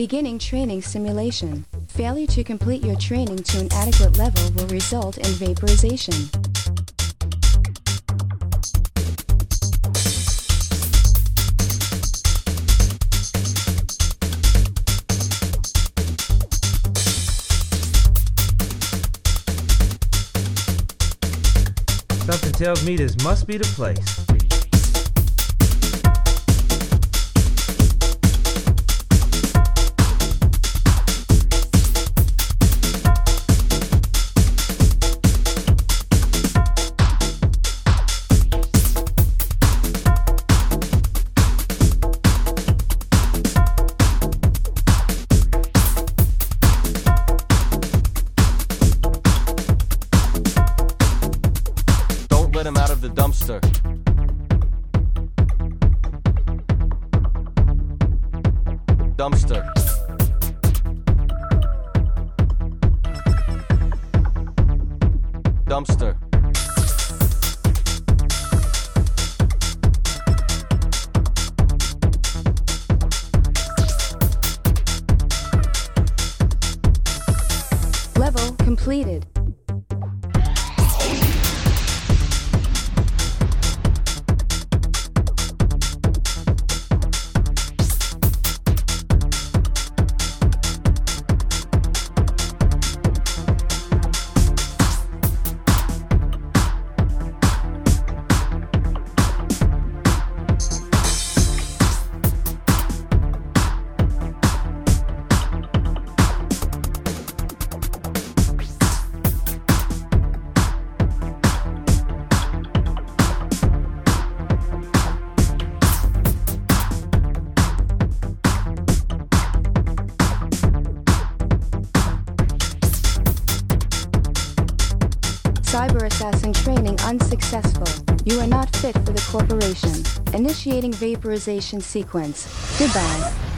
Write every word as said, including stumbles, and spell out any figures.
Beginning training simulation. Failure to complete your training to an adequate level will result in vaporization. Something tells me this must be the place. Let him out of the dumpster. Dumpster. Dumpster. Level completed. Cyber assassin training unsuccessful. You are not fit for the corporation. Initiating vaporization sequence. Goodbye.